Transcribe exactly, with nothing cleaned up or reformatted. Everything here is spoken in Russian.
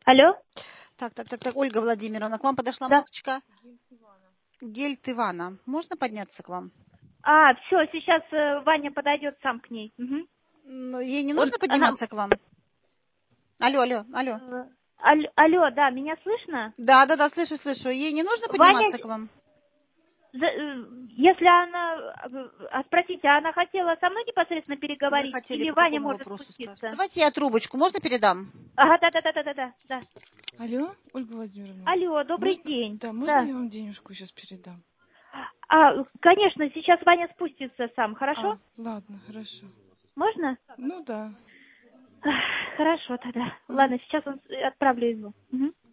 Алло? Так, так, так, так, Ольга Владимировна, к вам подошла Да. Мокочка. Гельт Ивана. Можно подняться к вам? А, все, сейчас э, Ваня подойдет сам к ней. Угу. Ну, ей не Он, нужно она, подниматься к вам? Алло, алло, алло. э, алло, алло, да, меня слышно? Да, да, да, слышу, слышу. Ей не нужно Ваня, подниматься к вам? за- э, если она, э, а спросите, а она хотела со мной непосредственно Вы переговорить, хотели или по Ваня какому может вопросу спрашивать? спуститься? Давайте я трубочку, можно передам? Ага, да, да, да, да, да, да, да. Алло, Ольга Владимировна. Алло, добрый Можно, день. да, можно Да. я вам денежку сейчас передам? А, конечно, сейчас Ваня спустится сам, хорошо? А, ладно, хорошо. Можно? Ну да. Ах, хорошо тогда. Мгм. Ладно, сейчас он, отправлю его. Мгм.